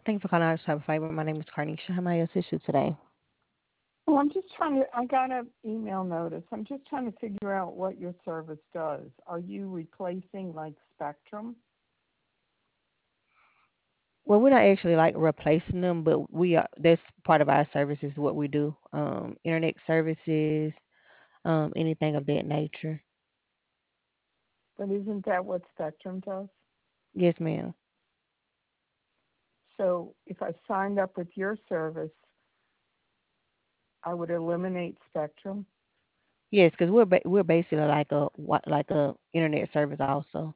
Thank you for calling our Shopify. My name is Carnisha. How may I assist you today? Well, I'm just trying to, I got an email notice. I'm just trying to figure out what your service does. Are you replacing like Spectrum? Well, we're not actually like replacing them, but we are. That's part of our services. What we do, internet services, anything of that nature. But isn't that what Spectrum does? Yes, ma'am. So if I signed up with your service, I would eliminate Spectrum. Yes, because we're basically like like a internet service also.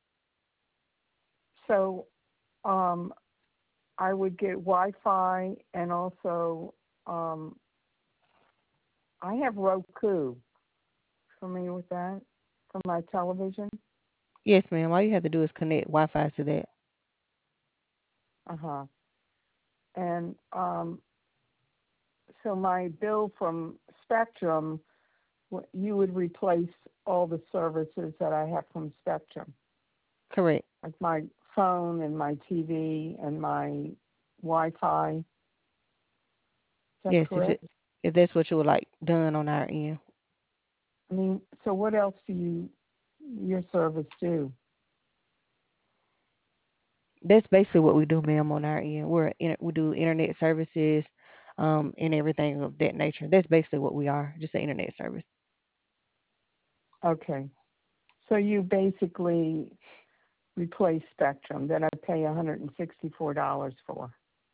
So um, I would get Wi-Fi and also um, I have Roku. Familiar with that for my television? Yes, ma'am. All you have to do is connect Wi-Fi to that. Uh-huh. And so my bill from Spectrum, you would replace all the services that I have from Spectrum, Correct. like my phone and my TV and my Wi-Fi. Is that Yes, correct? if that's what you would like done on our end. I mean, so what else do your service do? That's basically what we do, ma'am, on our end. We do internet services, and everything of that nature. That's basically what we are, just an internet service. Okay. So you basically replace Spectrum that I pay $164 for.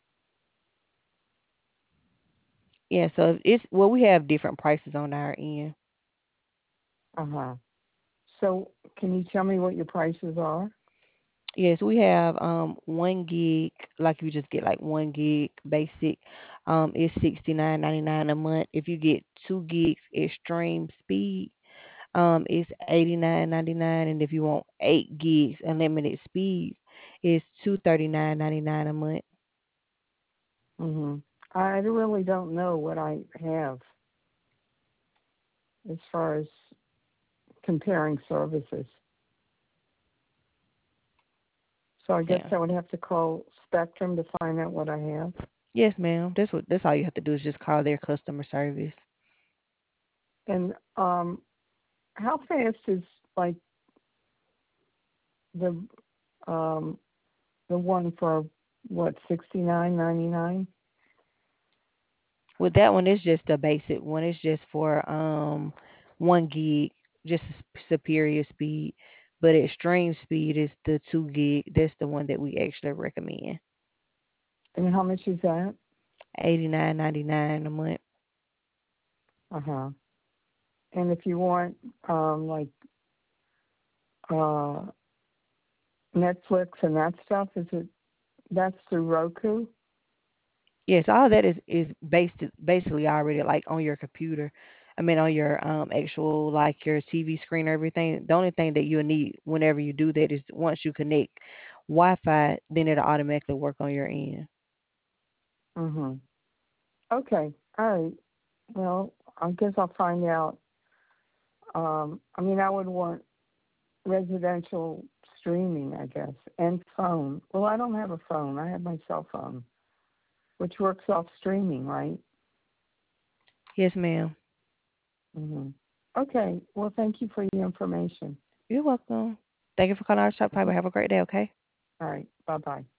Yeah, so we have different prices on our end. Uh-huh. So can you tell me what your prices are? Yes, we have 1 gig, like you just get like 1 gig basic. It's $69.99 a month. If you get 2 gigs extreme speed, it's $89.99, and if you want 8 gigs unlimited speed, it's $239.99 a month. Mhm. I really don't know what I have as far as comparing services. So I guess Yeah. I would have to call Spectrum to find out what I have. Yes, ma'am. That's all you have to do is just call their customer service. And how fast is like the um the one for what 69.99? With that one, it's just a basic one. It's just for 1 gig, just superior speed. But extreme speed is the 2 gig. That's the one that we actually recommend. And how much is that? $89.99 a month. Uh huh. And if you want like uh Netflix and that stuff, that's through Roku? Yes, all that is basically already like on your computer. I mean, on your actual like your TV screen or everything. The only thing that you'll need whenever you do that is once you connect Wi-Fi, then it'll automatically work on your end. Mhm. Okay. All right. Well, I guess I'll find out. I mean, I would want residential streaming, I guess, and phone. Well, I don't have a phone. I have my cell phone, which works off streaming, right? Yes, ma'am. Mhm. Okay. Well, thank you for your information. You're welcome. Thank you for calling our shop. Have a great day. Okay. All right. Bye bye.